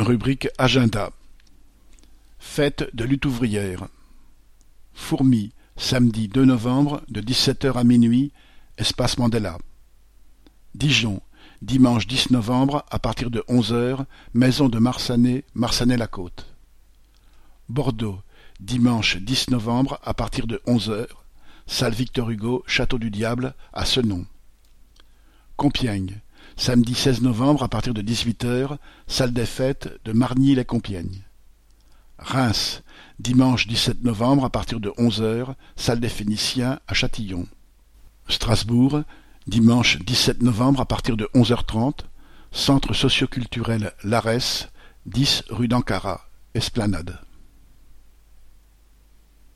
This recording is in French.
Rubrique Agenda. Fête de lutte ouvrière. Fourmi, samedi 2 novembre, de 17h à minuit, Espace Mandela. Dijon, dimanche 10 novembre, à partir de 11h, Maison de Marsanet, Marsanet-la-Côte. Bordeaux, dimanche 10 novembre, à partir de 11h, Salle Victor Hugo, Château du Diable, à Senon. Compiègne, samedi 16 novembre, à partir de 18h, Salle des Fêtes de Margny-les-Compiègnes. Reims, dimanche 17 novembre, à partir de 11h, Salle des Phéniciens, à Châtillon. Strasbourg, dimanche 17 novembre, à partir de 11h30, Centre socioculturel L'Arès, 10 rue d'Ankara, Esplanade.